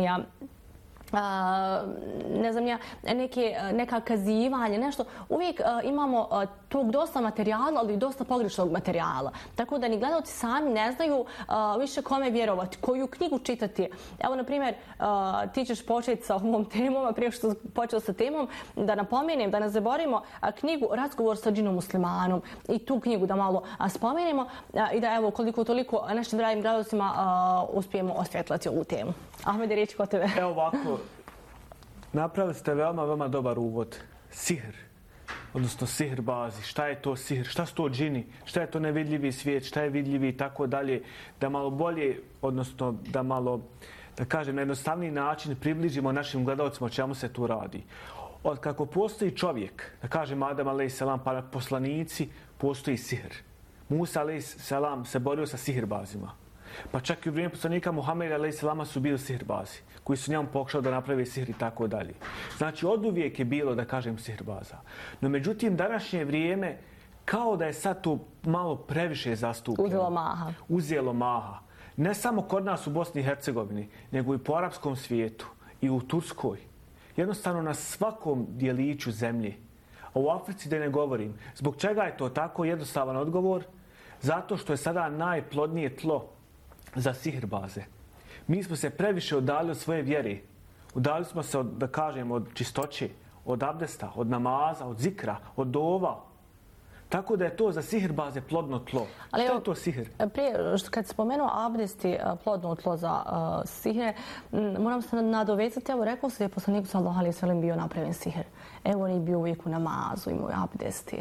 neka kazivanje, nešto. Uvijek imamo tog dosta materijala, ali i dosta pogrešnog materijala. Tako da ni gledalci sami ne znaju više kome vjerovati, koju knjigu čitati. Evo, na primjer, ti ćeš početi sa ovom temom, a prije što počeo sa temom, da napomenem, da ne zaboravimo knjigu Razgovor sa džinom muslimanom i tu knjigu da malo spomenemo i da, evo, koliko toliko našim dragim gledalcima uspijemo osvjetlati ovu temu. Ahmede, riječ kod tebe. Evo ovako, napravili ste veoma dobar uvod. Sihr, odnosno sihr bazi. Šta je to sihr? Šta su to džini? Šta je to nevidljivi svijet? Šta je vidljivi i tako dalje? Da malo bolje, odnosno da malo, da kažem, na jednostavniji način približimo našim gledalcima o čemu se tu radi. Od kako postoji čovjek, da kažem Adam a.s. pa poslanici, postoji sihr. Musa a.s. se borio sa sihrbazima. Pa čak i u vrijeme poslanika Muhameda a.s. su bili sihirbazi, koji su njemu pokušali da naprave sihr i tako dalje. Znači, oduvijek je bilo, da kažem, sihirbaza. No, međutim, današnje vrijeme, kao da je sad to malo previše zastupljeno. Uzelo maha. Ne samo kod nas u Bosni i Hercegovini, nego i po arapskom svijetu i u Turskoj. Jednostavno na svakom dijeliću zemlje. A u Africi da ne govorim. Zbog čega je to tako? Jednostavan odgovor. Zato što je sada najplodnije tlo za sihirbaze. Mi smo se previše udali od svoje vjere. Udali smo se, da kažem, od čistoće, od abdesta, od namaza, od zikra, od dova. Tako da je to za sihirbaze plodno tlo. Ali šta je to sihr? Prije, kad spomenuo abdest i plodno tlo za sihre, moram se nadovezati, evo, rekao se da je poslanik sallallahu alejhi ve sellem bio napravljen sihr. Evo, on je bio uvijek u namazu, imao abdesti.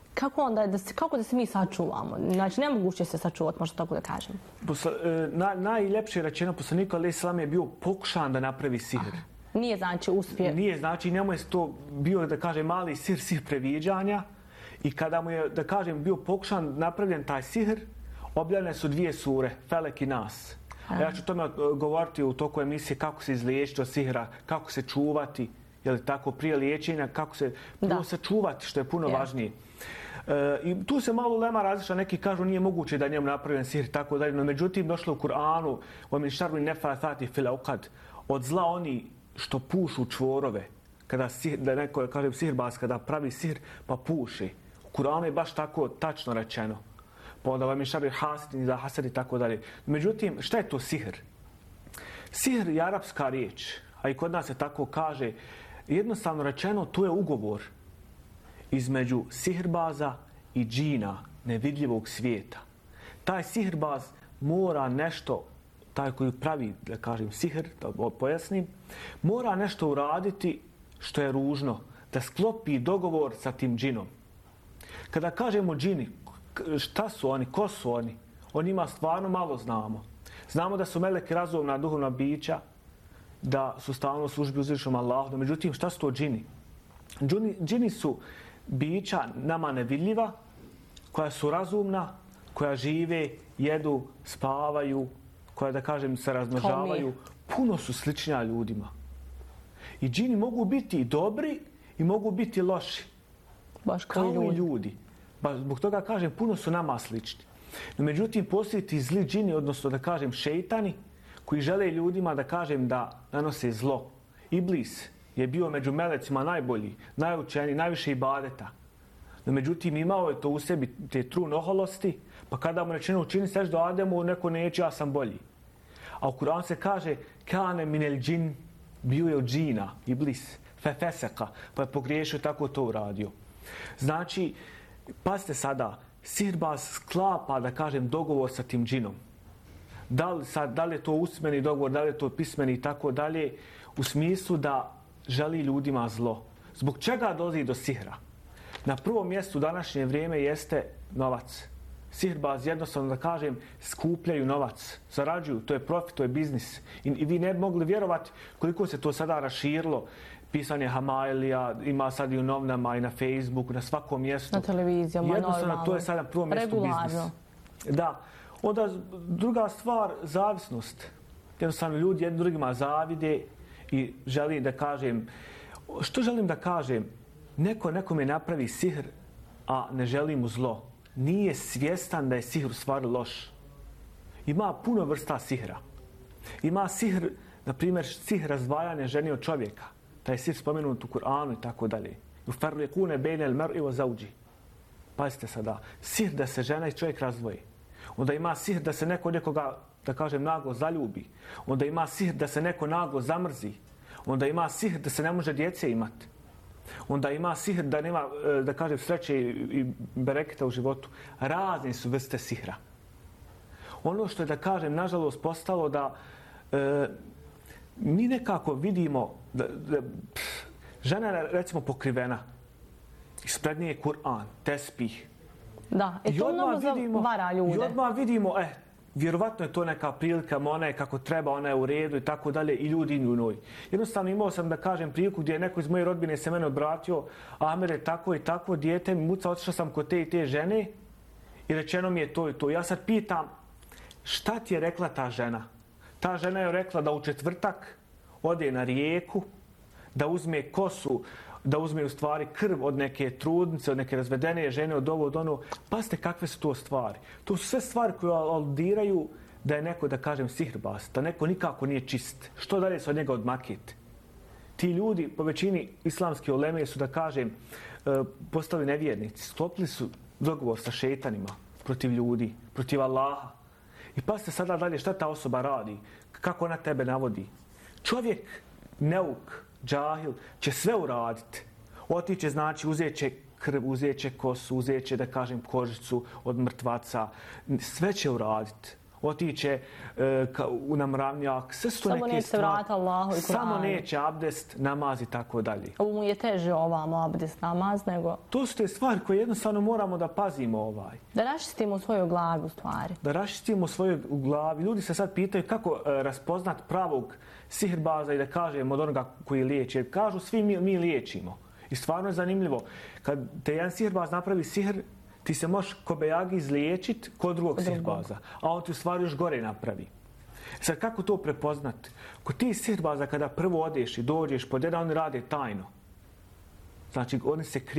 Kako da se mi sačuvamo? Znači, nemoguće se sačuvati, možda tako da kažem. Najljepše rečeno poslaniku alejhi selam je bio pokušan da napravi sihr. Nije znači uspije. Nije znači, njemu je to bio, da kažem, mali sihr previđanja. I kada mu je, da kažem, bio pokušan napravljen taj sihr, objavljene su 2 sure, Felek i Nas. Ja ću tome govoriti u toku emisije kako se izliječiti od sihra, kako se čuvati, je li tako, prije liječenja, kako se sačuvati, što je puno važnije. I tu se malo lema različita, neki kažu nije moguće da njemu napravljen sihr i tako dalje, no međutim došlo u Kur'anu وَمِنْ شَرِّ النَّفَّاثَاتِ فِي الْعُقَدِ od zla oni što pušu čvorove, kada da neko kaže sihirbaz, kada pravi sihr pa puši. U Kur'anu je baš tako tačno rečeno. Pa onda وَمِنْ شَرِّ حَاسِدٍ إِذَا حَسَدَ i tako dalje. Međutim, šta je to sihr? Sihr je arapska riječ, a i kod nas se tako kaže. Jednostavno rečeno, to je ugovor između sihirbaza i džina, nevidljivog svijeta. Taj sihirbaz mora nešto, taj koji pravi, da kažem, sihr, da pojasnim, mora nešto uraditi što je ružno, da sklopi dogovor sa tim džinom. Kada kažemo džini, šta su oni, ko su oni? O njima stvarno malo znamo. Znamo da su meleki razumna duhovna bića, da su stalno u službi uzvišenom Allahu. Međutim, šta su to džini? Džini su bića nama nevidljiva, koja su razumna, koja žive, jedu, spavaju, koja, da kažem, se razmnožavaju. Puno su sličnija ljudima. I džini mogu biti dobri i mogu biti loši. Baš kao i ljudi. Zbog toga kažem, puno su nama slični. No, međutim, postoji ti zli džini, odnosno da kažem šejtani, koji žele ljudima da kažem da nanose zlo. Iblis je bio među melecima najbolji, najučeniji, najviše ibadeta. No, međutim, imao je to u sebi, te trun oholosti, pa kada mu rečeno učini seždu Ademu, neko neće, ja sam bolji. A u Kur'anu se kaže kane minel džin, bio je od džina, Iblis, fefeseka, pa je pogriješio, tako to uradio. Znači, pazite sada, sihirbaz sklapa, da kažem, dogovor sa tim džinom. Da li je to usmeni dogovor, da li je to pismeni i tako dalje, u smislu da želi ljudima zlo. Zbog čega dolazi do sihra? Na prvom mjestu u današnje vrijeme jeste novac. Sihirbaz, jednostavno da kažem, skupljaju novac, zarađuju, to je profit, to je biznis. I vi ne bi mogli vjerovati koliko se to sada raširilo. Pisanje Hamailija, ima sad i u novinama i na Facebooku, na svakom mjestu. Na televizijama, jednostavno, to je sada na prvom mjestu biznis. Da. Onda druga stvar, zavisnost. Jednostavno ljudi jednim drugima zavide i želim da kažem, što želim da kažem? Nekome napravi sihr, a ne želi mu zlo. Nije svjestan da je sihr u stvari loš. Ima puno vrsta sihra. Ima sihr, na primjer, sihr razdvajanja žene od čovjeka. Taj sihr spomenut u Kur'anu i tako dalje. Yufarriqune bejne al-mar'i wa zawji. Pazite sada, sihr da se žena i čovjek razdvoji. Onda ima sihr da se neko nekoga, da kažem, naglo zaljubi. Onda ima sihr da se neko naglo zamrzi. Onda ima sihr da se ne može djece imati. Onda ima sihr da nema, da kažem, sreće i bereketa u životu. Razne su vrste sihra. Ono što je, da kažem, nažalost postalo da mi nekako vidimo da žena je, recimo, pokrivena. Ispred nje je Kur'an, tespih. Da, to mnogo zavara ljude. I odmah vidimo, vjerovatno je to neka prilika, ona je kako treba, ona je u redu i tako dalje, i ljudi idu u njoj. Jednostavno imao sam, da kažem, priliku gdje je neko iz moje rodbine se mene obratio, Amer je tako i tako, dijete mi muca, otišao sam kod te i te žene i rečeno mi je to i to. Ja sad pitam, šta ti je rekla ta žena? Ta žena je rekla da u četvrtak ode na rijeku, da uzme kosu, da uzme u stvari krv od neke trudnice, od neke razvedene žene, od ovo, od ono. Pazite kakve su to stvari. To su sve stvari koje aludiraju da je neko, da kažem, sihirbaz, da neko nikako nije čist. Što dalje se od njega odmakiti? Ti ljudi, po većini islamske uleme, su, da kažem, postali nevjernici. Sklopili su dogovor sa šejtanima protiv ljudi, protiv Allaha. I pazite sada dalje šta ta osoba radi, kako ona tebe navodi. Čovjek, neuk, džahil, će sve uraditi. Otiće, znači, uzet će krv, uzet će kosu, uzet će, da kažem, kožicu od mrtvaca. Sve će uraditi. Otiće na mravnjak, sve su samo neke stvari. Vrat Allahu i samo neće abdest, namaz i tako dalje. Ovo mu je teže ovamo abdest, namaz, nego... To su te stvari koje jednostavno moramo da pazimo . Da raščistimo svoju glavu, stvari. Da raščistimo svoju glavu. Ljudi se sad pitaju kako raspoznat pravog sihirbaza i da kažem od onoga koji liječi. Jer kažu svi mi liječimo. I stvarno je zanimljivo. Kad te jedan sihirbaz napravi sihr, ti se možeš kobejagi izliječiti kod drugog sihirbaza. A on ti u stvari još gore napravi. Sad kako to prepoznati? Kod ti sihirbaza kada prvo odeš i dođeš pod jedan, oni rade tajno. Znači oni se kriju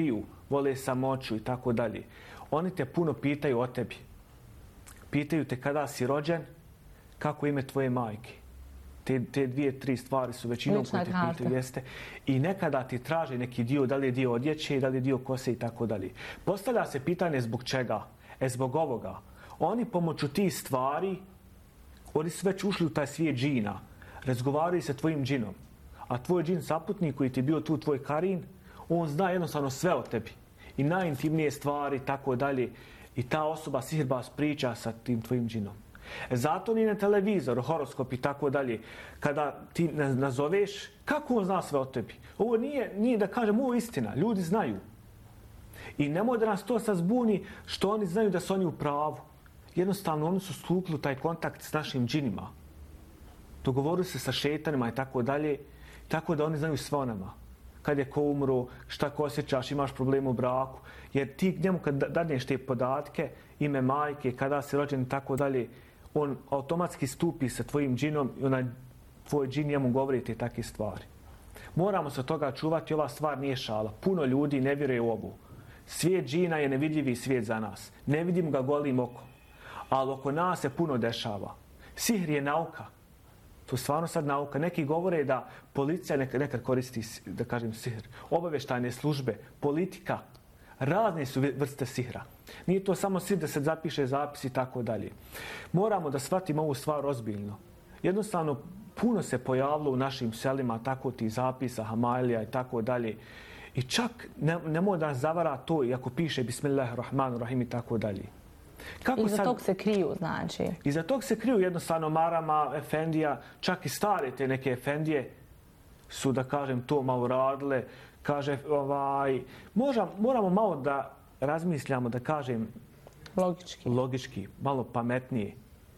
vole samoću i tako dalje. Oni te puno pitaju o tebi. Pitaju te kada si rođen, kako ime tvoje majke. Te dvije, tri stvari su većinom koje te pitaju, jeste. I nekada ti traže neki dio, da li je dio odjeće, da li je dio kose i tako dalje. Postavlja se pitanje zbog čega? Zbog ovoga. Oni pomoću tih stvari, oni su već ušli u taj svijet džina. Razgovaraju sa tvojim džinom. A tvoj džin saputnik koji ti je bio tu, tvoj karin, on zna jednostavno sve o tebi. I najintimnije stvari, tako dalje. I ta osoba, sihirbaz, priča sa tim tvojim džinom. Zato ni na televizor, horoskop i tako dalje, kada ti nazoveš, kako on zna sve o tebi? Ovo nije da kažem, ovo je istina. Ljudi znaju. I nemoj da nas to sad zbuni što oni znaju da su oni u pravu. Jednostavno, oni su stupili u taj kontakt s našim džinima. Dogovorili se sa šetanima i tako dalje, tako da oni znaju sve o nama. Kad je ko umro, šta ko osjećaš, imaš problem u braku. Jer ti njemu kad dadneš te podatke, ime majke, kada si rođen i tako dalje, on automatski stupi sa tvojim džinom i onaj tvoj džin njemu govori te takve stvari. Moramo se od toga čuvati, ova stvar nije šala. Puno ljudi ne vjeruje u ovu. Svijet džina je nevidljivi svijet za nas. Ne vidimo ga golim okom. Ali oko nas se puno dešava. Sihr je nauka. To je stvarno sad nauka. Neki govore da policija nekad koristi, da kažem, sihr. Obavještajne službe, politika, razne su vrste sihra. Nije to samo sihr da se zapiše zapis i tako dalje. Moramo da shvatimo ovu stvar ozbiljno. Jednostavno, puno se pojavilo u našim selima tako ti zapisa, hamailija i tako dalje. I čak nemoj da nas zavara to, iako piše Bismillahirrahmanirrahim i tako dalje. Iza tog se kriju, znači? Iza tog se kriju jednostavno marama, efendija, čak i stare te neke efendije su, da kažem, to malo radile. Kaže, moramo malo da razmišljamo, da kažem, logički, malo pametnije.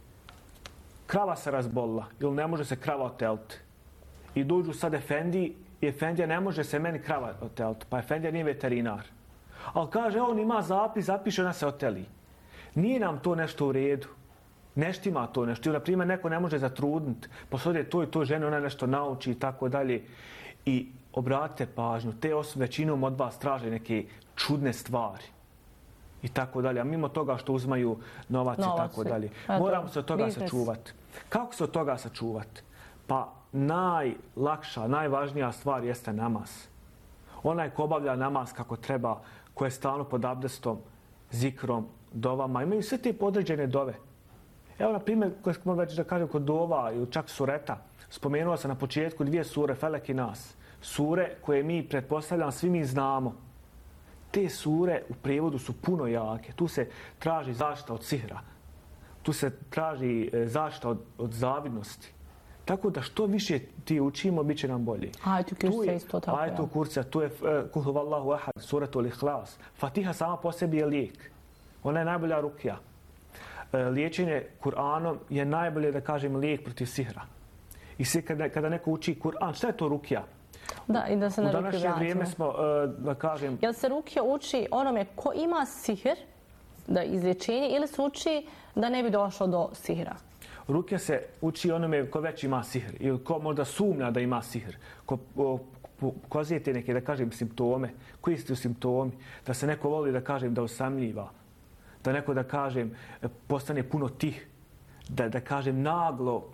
Krava se razbolila ili ne može se krava oteliti. I dođu sad efendiji i efendija ne može se meni krava oteliti, pa efendija nije veterinar. Ali kaže, on ima zapis, zapiše, ona se oteli. Nije nam to nešto u redu. Neštima to nešto. Ili, na primjer, neko ne može zatrudniti, posodje to i to žene, ona nešto nauči i tako dalje. I obratite pažnju, te osobe većinom od vas traže neke čudne stvari. I tako dalje. A mimo toga što uzmaju novac i tako dalje. Moramo se od toga sačuvati. Kako se od toga sačuvati? Pa najlakša, najvažnija stvar jeste namaz. Onaj ko obavlja namaz kako treba, ko je stalno pod abdestom, zikrom, dovama, imaju sve te podređene dove. Evo, na primjer, koje smo već da kažem kod dova ili čak sureta, spomenuo sam na početku 2 sure, Felek i Nas. Sure koje mi, pretpostavljam, svi mi znamo. Te sure u prijevodu su puno jake. Tu se traži zaštita od sihra. Tu se traži zaštita od zavidnosti. Tako da što više ti učimo, bit će nam bolje. Ajetu kurca isto tako. Ajetu kurca, tu je Kul huvallahu ahad, suratul ihlas. Fatiha sama po sebi je lijek. Ona je najbolja rukija. Liječenje Kur'anom je najbolje, da kažem, lijek protiv sihra. I svi kada neko uči Kur'an, šta je to rukija? Da, i da se na rukiju vratimo. U današnje vrijeme smo, da kažem... Jel se rukija uči onome ko ima sihr, da izlječenje, ili se uči da ne bi došlo do sihra? Rukija se uči onome ko već ima sihr ili ko možda sumnja da ima sihr. Ko pokazujete neke, da kažem, simptome. Koji su simptomi? Da se neko voli, da kažem, da osamljiva. Da neko, da kažem, postane puno tih. Da kažem, naglo,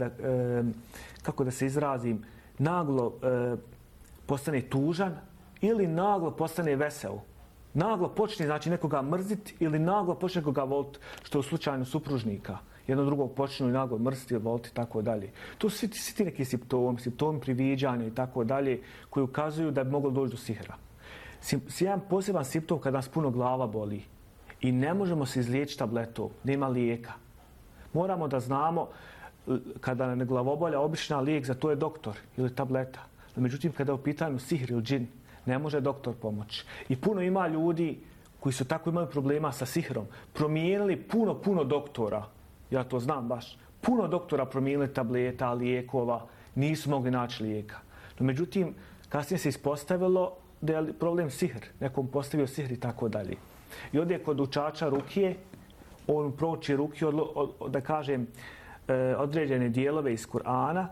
kako da se izrazim, naglo postane tužan ili naglo postane vesel. Naglo počne, znači, nekoga mrziti ili naglo počne nekoga voliti, što je u slučaju supružnika. Jedno drugog počnu i naglo mrziti ili voliti i tako dalje. To su svi ti neki simptomi priviđanja i tako dalje, koji ukazuju da bi moglo doći do sihra. Jedan poseban simptom kada nas puno glava boli i ne možemo se izliječiti tabletom, nema lijeka. Moramo da znamo kada nam je glavobolja, obična lijek za to je doktor ili tableta. No, međutim, kada je u pitanju sihr ili džin, ne može doktor pomoći. I puno ima ljudi koji su tako imali problema sa sihrom, promijenili puno doktora. Ja to znam baš. Puno doktora promijenili tableta, lijekova, nisu mogli naći lijeka. No, međutim, kasnije se ispostavilo da je problem sihr. Nekom postavio sihr i tako dalje. I ovdje kod učača rukije, on prouči rukiju, da kažem, određene dijelove iz Kur'ana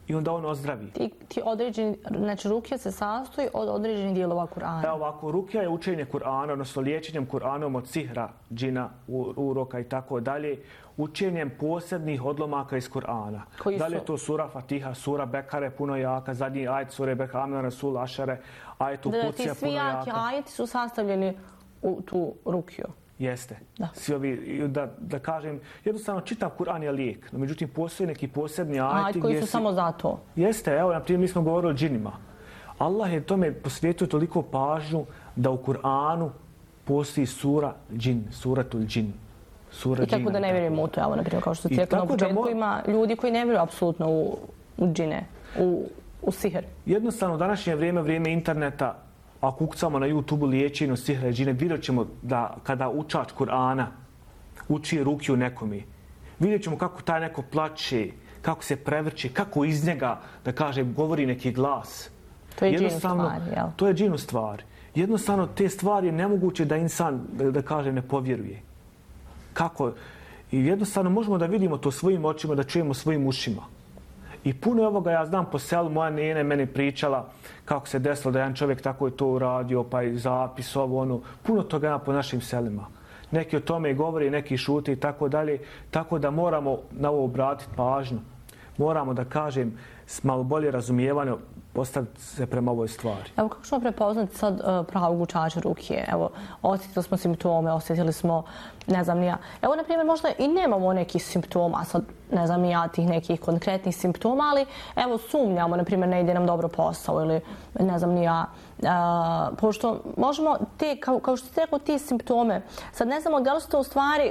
i onda on ozdravi. Ti određeni, znači rukija se sastoji od određenih dijelova Kur'ana. Evo ovako, rukija je učenje Kur'ana, odnosno liječenjem Kur'anom od sihra, džina, uroka i tako dalje, učenjem posebnih odlomaka iz Kur'ana. Da li je to sura Fatiha, sura Bekare puno jaka, zadnji ajet sure Bekare, Amna Rasul, Ašere, ajet Kucija puno jaka. Ti svi jaki ajeti su sastavljeni u tu rukiju. Jeste. Svi ovi, da kažem, jednostavno čitav Kur'an je lijek. No, međutim, postoje neki posebni ajeti koji su samo za to. Jeste, evo, na primjer, mi smo govorili o džinima. Allah je tome posvijetio toliko pažnju da u Kur'anu postoji sura džin, suratul džin. I tako da ne vjerujemo u to, evo, na primjer, kao što cijekno na početku ima ljudi koji ne vjeruju apsolutno u džine, u sihr. Jednostavno, u današnje vrijeme interneta, ako ukucamo na YouTube liječenju sihra i džine, vidjet ćemo da kada učač Kur'ana uči rukiju nekome, vidjet ćemo kako taj neko plače, kako se prevrće, kako iz njega, da kaže, govori neki glas. To je džinu stvar, jel? To je džinu stvar. Jednostavno, te stvari je nemoguće da insan, da kaže, ne povjeruje. Kako? I jednostavno možemo da vidimo to svojim očima, da čujemo svojim ušima. I puno ovoga ja znam po selu, moja nena je meni pričala kako se desilo da jedan čovjek tako je to uradio, pa i zapis, ovo, ono. Puno toga ima po našim selima. Neki o tome govori, neki šute i tako dalje. Tako da moramo na ovo obratiti pažnju. Moramo, da kažem, s malo bolje razumijevanje postaviti se prema ovoj stvari. Evo, kako ćemo prepoznati sad pravog učača rukije? Evo, osjetili smo simptome, osjetili smo, ne znam ni ja. Evo, na primjer, možda i nemamo nekih simptoma, sad ne znam ni ja tih nekih konkretnih simptoma, ali evo, sumnjamo, na primjer, ne ide nam dobro posao ili ne znam ni ja. Pošto možemo te, kao što ste rekao, ti simptome, sad ne znamo da li su to u stvari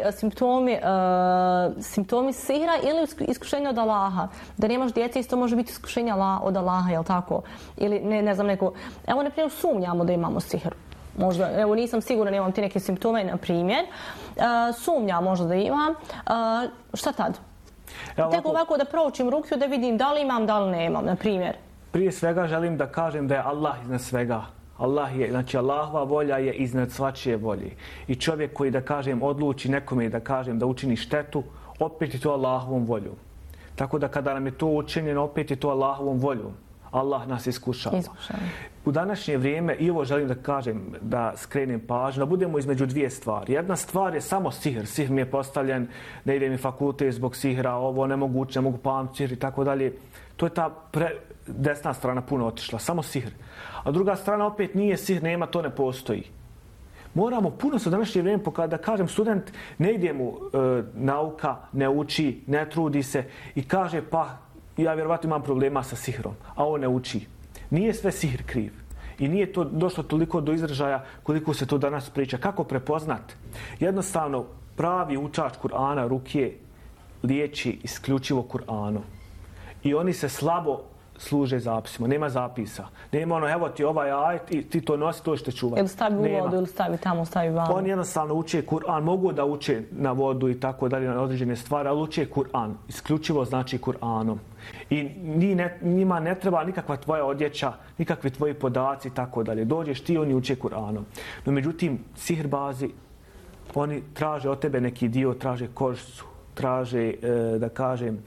simptomi sihra ili iskušenja od Allaha. Da nemaš djece, isto može biti iskušenje od Allaha, jel tako? Ili ne znam neko... Evo, na primjer, sumnjamo da imamo sihr. Možda, evo, nisam sigurna, nemam ti neke simptome, na primjer. Sumnjam možda da imam. Šta tad? Tek ovako da proučim rukiju, da vidim da li imam, da li nemam, na primjer. Prije svega želim da kažem da je Allah iznad svega. Znači Allahova volja je iznad svačije volje. I čovjek koji, da kažem, odluči nekome, da kažem, da učini štetu, opet je to Allahovom voljom. Tako da kada nam je to učinjeno, opet je to Allahovom voljom. Allah nas iskušava. U današnje vrijeme, i ovo želim da kažem, da skrenem pažnju, da budemo između dvije stvari. Jedna stvar je samo sihr. Sihr mi je postavljen, ne ide mi fakultet zbog sihra, ovo nemoguće, ne mogu pamtiti sihr i tako dalje. To je ta desna strana puno otišla, samo sihr. A druga strana opet nije sihr, nema, to ne postoji. Moramo puno se u današnje vrijeme, da kažem, student ne ide mu nauka, ne uči, ne trudi se i kaže pa ja vjerovatno imam problema sa sihrom, a on ne uči. Nije sve sihr kriv. I nije to došlo toliko do izražaja koliko se to danas priča. Kako prepoznat? Jednostavno, pravi učač Kur'ana, rukije, liječi isključivo Kur'anom. I oni se slabo služe zapisima. Nema zapisa. Nema ono, evo ti ovaj ajet i ti to nosi, to što čuvati. Ili stavi u vodu, ili stavi tamo, stavi vamo. Oni jednostavno uče Kur'an. Mogu da uče na vodu i tako dalje, na određene stvari, ali uče Kur'an. Isključivo znači Kur'anom. I njima ne treba nikakva tvoja odjeća, nikakvi tvoji podaci i tako dalje. Dođeš ti, oni uče Kur'anom. No međutim, sihrbazi, oni traže od tebe neki dio, traže kožicu, traže, da kažem,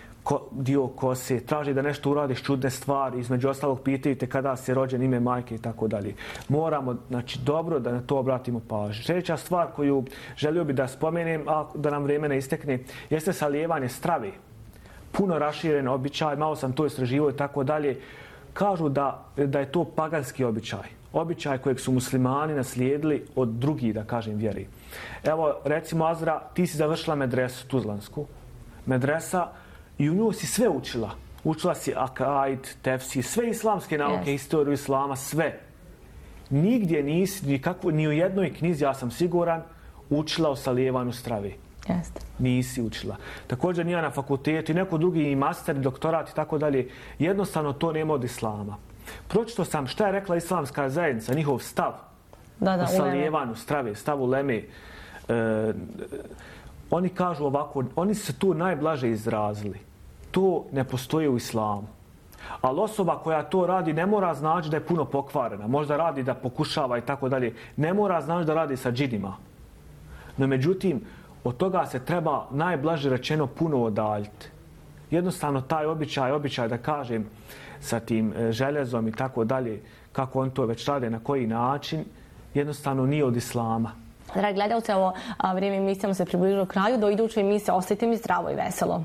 dio kose, traži da nešto uradiš čudne stvari, između ostalog pitaju te kada si rođen, ime majke i tako dalje. Moramo, znači, dobro da na to obratimo pažnju. Sljedeća stvar koju želio bi da spomenem, a da nam vrijeme ne istekne, jeste salijevanje strave. Puno raširen običaj, malo sam to istraživao i tako dalje. Kažu da je to paganski običaj. Običaj kojeg su muslimani naslijedili od drugih, da kažem, vjeri. Evo, recimo, Azra, ti si završila medresu tuzlansku. Medresa, i u nju si sve učila. Učila si akaid, tefsir, sve islamske nauke, historiju islama, sve. Nigdje nisi, ni u jednoj knjizi, ja sam siguran, učila o salijevanju strave. Nisi učila. Također nije na fakultetu i neko drugi i master, doktorat i tako dalje. Jednostavno to nema od islama. Pročito sam šta je rekla islamska zajednica, njihov stav o salijevanju strave, stav uleme. Oni kažu ovako, oni se tu najblaže izrazili. To ne postoji u islamu. Ali osoba koja to radi ne mora znači da je puno pokvarena. Možda radi da pokušava i tako dalje. Ne mora znači da radi sa džinima. No međutim, od toga se treba najblaže rečeno puno odaljiti. jednostavno taj običaj da kažem sa tim željezom i tako dalje, kako on to već rade, na koji način, jednostavno nije od islama. Dragi gledalci, ovo vrijeme emisijama se približilo kraju. Do iduće emisije ostajte mi zdravo i veselo.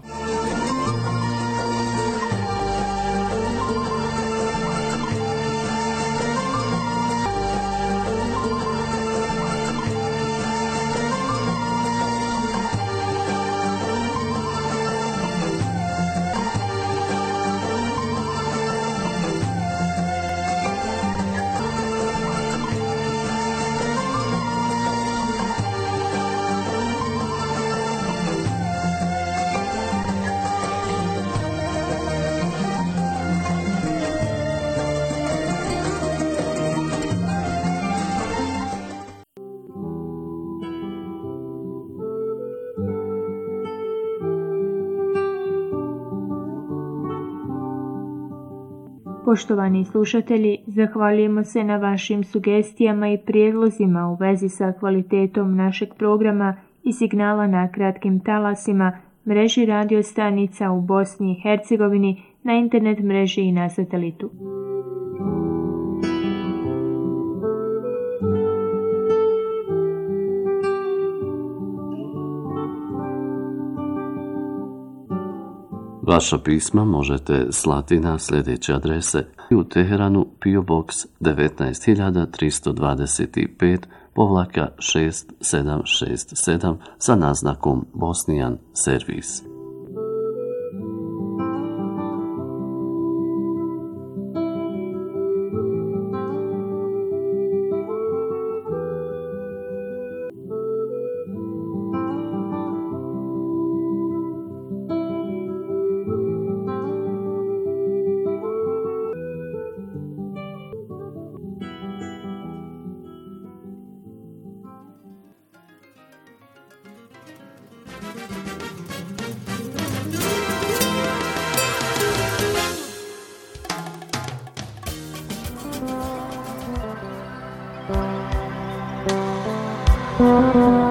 Poštovani slušatelji, zahvaljujemo se na vašim sugestijama i prijedlozima u vezi sa kvalitetom našeg programa i signala na kratkim talasima, mreži radio stanica u Bosni i Hercegovini, na internet mreži i na satelitu. Vaša pisma možete slati na sljedeće adrese: u Teheranu PO Box 19325-6767 sa naznakom Bosnijan servis. Thank you.